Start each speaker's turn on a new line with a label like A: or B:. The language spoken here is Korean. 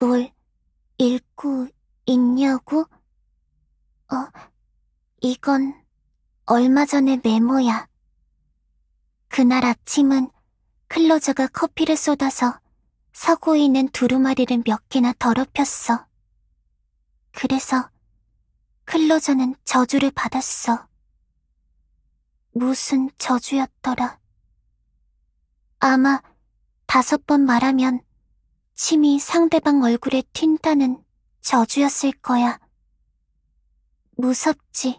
A: 뭘 읽고 있냐고? 이건 얼마 전의 메모야. 그날 아침은 클로저가 커피를 쏟아서 서고에 있는 두루마리를 몇 개나 더럽혔어. 그래서 클로저는 저주를 받았어. 무슨 저주였더라. 아마 5번 말하면 침이 상대방 얼굴에 튄다는 저주였을 거야. 무섭지?